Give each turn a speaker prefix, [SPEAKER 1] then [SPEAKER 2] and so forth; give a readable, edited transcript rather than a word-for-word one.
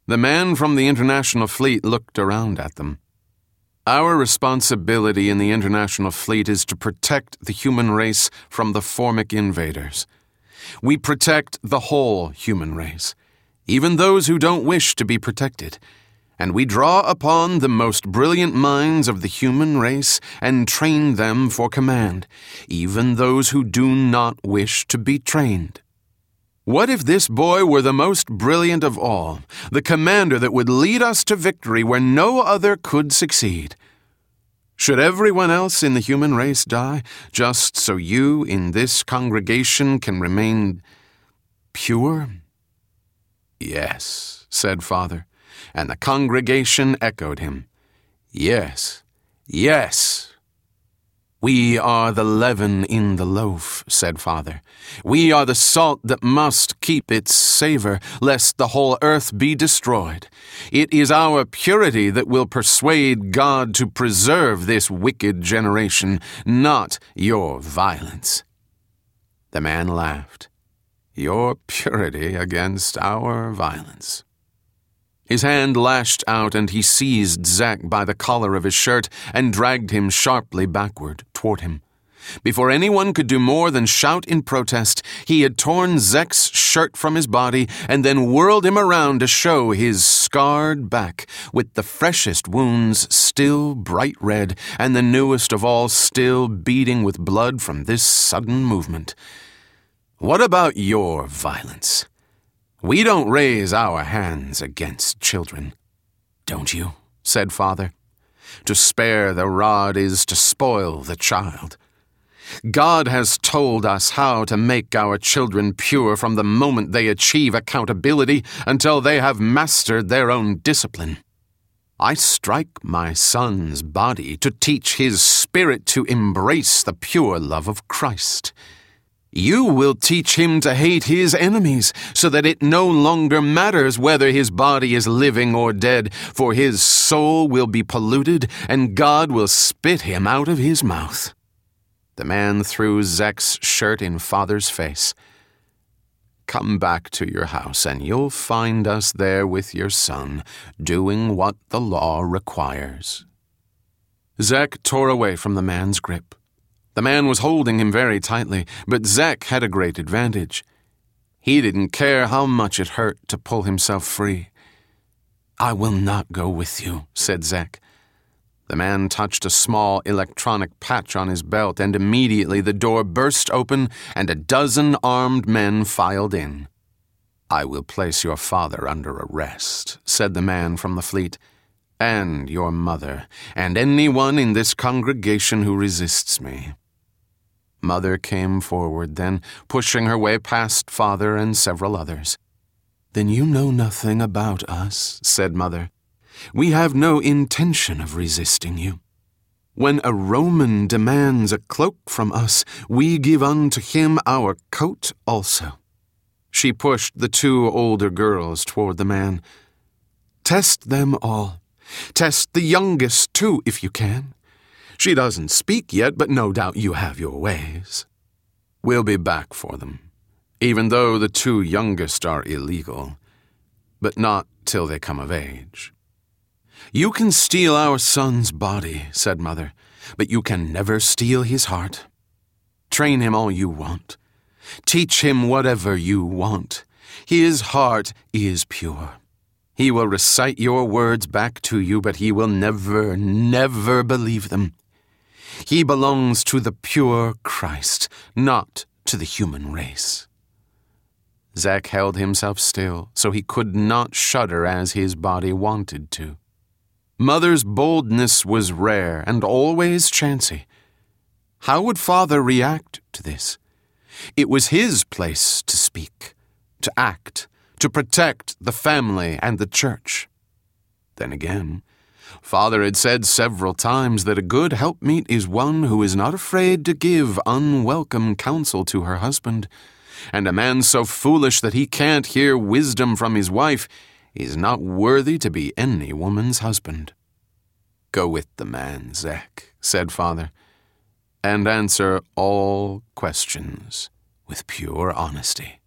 [SPEAKER 1] The man from the International Fleet looked around at them. Our responsibility in the International Fleet is to protect the human race from the Formic invaders. We protect the whole human race, even those who don't wish to be protected, and we draw upon the most brilliant minds of the human race and train them for command, even those who do not wish to be trained. What if this boy were the most brilliant of all, the commander that would lead us to victory where no other could succeed? Should everyone else in the human race die, just so you in this congregation can remain pure? Yes, said Father, and the congregation echoed him. Yes, yes. We are the leaven in the loaf, said Father. We are the salt that must keep its savor, lest the whole earth be destroyed. It is our purity that will persuade God to preserve this wicked generation, not your violence. The man laughed. Your purity against our violence. His hand lashed out and he seized Zack by the collar of his shirt and dragged him sharply backward toward him. Before anyone could do more than shout in protest, he had torn Zack's shirt from his body and then whirled him around to show his scarred back, with the freshest wounds still bright red and the newest of all still beating with blood from this sudden movement. What about your violence? We don't raise our hands against children. Don't you? Said Father. To spare the rod is to spoil the child. God has told us how to make our children pure from the moment they achieve accountability until they have mastered their own discipline. I strike my son's body to teach his spirit to embrace the pure love of Christ. You will teach him to hate his enemies, so that it no longer matters whether his body is living or dead, for his soul will be polluted, and God will spit him out of his mouth. The man threw Zack's shirt in Father's face. Come back to your house, and you'll find us there with your son, doing what the law requires. Zack tore away from the man's grip. The man was holding him very tightly, but Zack had a great advantage. He didn't care how much it hurt to pull himself free. I will not go with you, said Zack. The man touched a small electronic patch on his belt, and immediately the door burst open and a dozen armed men filed in. I will place your father under arrest, said the man from the fleet, and your mother, and anyone in this congregation who resists me. Mother came forward then, pushing her way past Father and several others. Then you know nothing about us, said Mother. We have no intention of resisting you. When a Roman demands a cloak from us, we give unto him our coat also. She pushed the two older girls toward the man. Test them all. Test the youngest, too, if you can. She doesn't speak yet, but no doubt you have your ways. We'll be back for them, even though the two youngest are illegal, but not till they come of age. You can steal our son's body, said Mother, but you can never steal his heart. Train him all you want. Teach him whatever you want. His heart is pure. He will recite your words back to you, but he will never, never believe them. He belongs to the pure Christ, not to the human race. Zack held himself still, so he could not shudder as his body wanted to. Mother's boldness was rare and always chancy. How would Father react to this? It was his place to speak, to act, to protect the family and the church. Then again, Father had said several times that a good helpmeet is one who is not afraid to give unwelcome counsel to her husband, and a man so foolish that he can't hear wisdom from his wife is not worthy to be any woman's husband. Go with the man, Zack, said Father, and answer all questions with pure honesty.